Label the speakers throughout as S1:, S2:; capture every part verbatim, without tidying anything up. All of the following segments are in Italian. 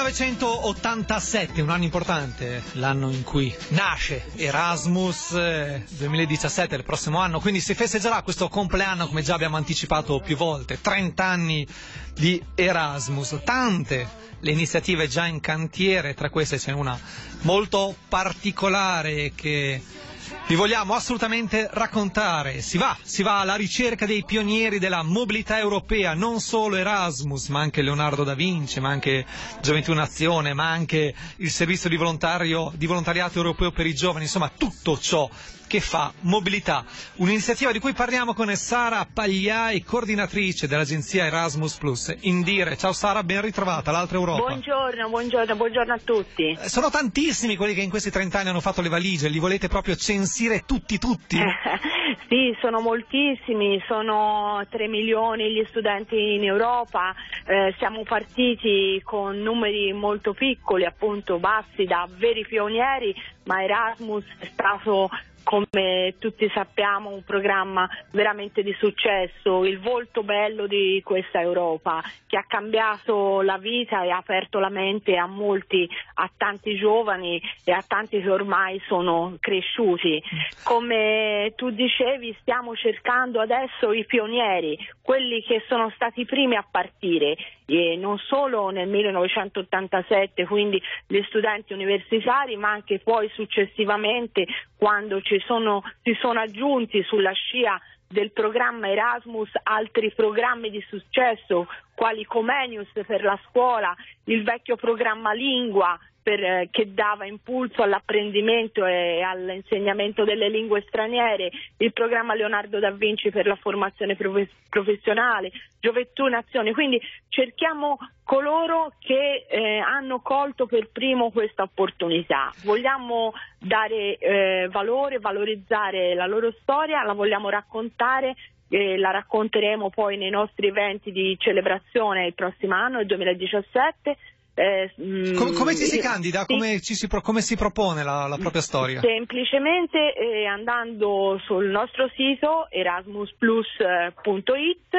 S1: millenovecentottantasette, un anno importante, l'anno in cui nasce Erasmus, eh, duemiladiciassette è il prossimo anno, quindi si festeggerà questo compleanno come già abbiamo anticipato più volte, trenta anni di Erasmus, tante le iniziative già in cantiere, tra queste c'è una molto particolare che vi vogliamo assolutamente raccontare. Si va, si va alla ricerca dei pionieri della mobilità europea, non solo Erasmus, ma anche Leonardo da Vinci, ma anche Gioventù in Azione, ma anche il servizio di volontario, di volontariato europeo per i giovani, insomma tutto ciò che fa mobilità. Un'iniziativa di cui parliamo con Sara Pagliai, coordinatrice dell'agenzia Erasmus Plus. Indire, ciao Sara, ben ritrovata, l'altra Europa.
S2: Buongiorno, buongiorno, buongiorno a tutti.
S1: Sono tantissimi quelli che in questi trent'anni hanno fatto le valigie, li volete proprio censire tutti, tutti?
S2: Sì, sono moltissimi, sono tre milioni gli studenti in Europa, eh, siamo partiti con numeri molto piccoli, appunto bassi, da veri pionieri, ma Erasmus è stato, come tutti sappiamo, un programma veramente di successo, il volto bello di questa Europa, che ha cambiato la vita e ha aperto la mente a molti, a tanti giovani e a tanti che ormai sono cresciuti. Come tu dicevi, stiamo cercando adesso i pionieri, quelli che sono stati i primi a partire, e non solo nel millenovecentottantasette, quindi gli studenti universitari, ma anche poi successivamente, quando ci sono, si sono aggiunti sulla scia del programma Erasmus altri programmi di successo, quali Comenius per la scuola, il vecchio programma Lingua, Per, che dava impulso all'apprendimento e all'insegnamento delle lingue straniere, il programma Leonardo da Vinci per la formazione professionale, Gioventù in Azione. Quindi cerchiamo coloro che eh, hanno colto per primo questa opportunità. Vogliamo dare eh, valore, valorizzare la loro storia, la vogliamo raccontare. Eh, la racconteremo poi nei nostri eventi di celebrazione il prossimo anno, il duemiladiciassette. Eh,
S1: come, come ci si candida?
S2: Sì.
S1: Come, ci si pro, come si propone la, la propria storia?
S2: Semplicemente eh, andando sul nostro sito erasmus plus punto it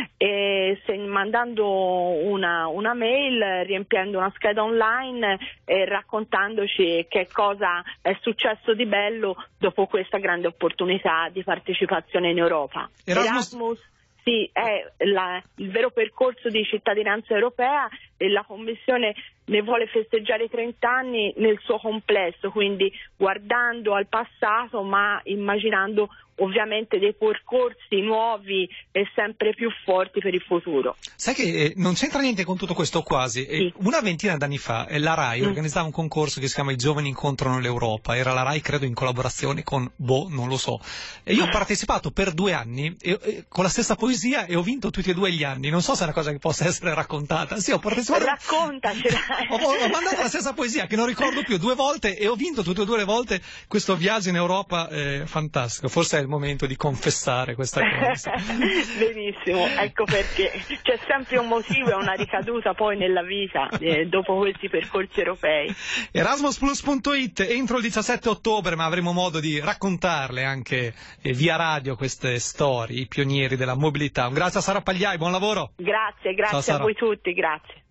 S2: e se, mandando una, una mail, riempiendo una scheda online e raccontandoci che cosa è successo di bello dopo questa grande opportunità di partecipazione in Europa.
S1: Erasmus...
S2: Erasmus Sì, è la, il vero percorso di cittadinanza europea e la Commissione ne vuole festeggiare i trenta anni nel suo complesso, quindi guardando al passato ma immaginando ovviamente dei percorsi nuovi e sempre più forti per il futuro.
S1: Sai che eh, non c'entra niente con tutto questo quasi. Sì. Eh, una ventina d'anni fa eh, la RAI mm. organizzava un concorso che si chiama I giovani incontrano l'Europa. Era la RAI, credo, in collaborazione con Boh, non lo so. E io ho partecipato per due anni e, e, con la stessa poesia e ho vinto tutti e due gli anni. Non so se è una cosa che possa essere raccontata. Sì, ho partecipato.
S2: Raccontacela.
S1: ho, ho mandato la stessa poesia che non ricordo più due volte e ho vinto tutte e due le volte questo viaggio in Europa eh, fantastico. Forse è il momento di confessare questa cosa.
S2: Benissimo, ecco perché c'è sempre un motivo e una ricaduta poi nella vita eh, dopo questi percorsi europei.
S1: erasmus plus punto it entro il diciassette ottobre, ma avremo modo di raccontarle anche eh, via radio queste storie, i pionieri della mobilità. Un grazie a Sara Pagliai, buon lavoro.
S2: Grazie, grazie
S1: Ciao,
S2: a voi tutti, grazie.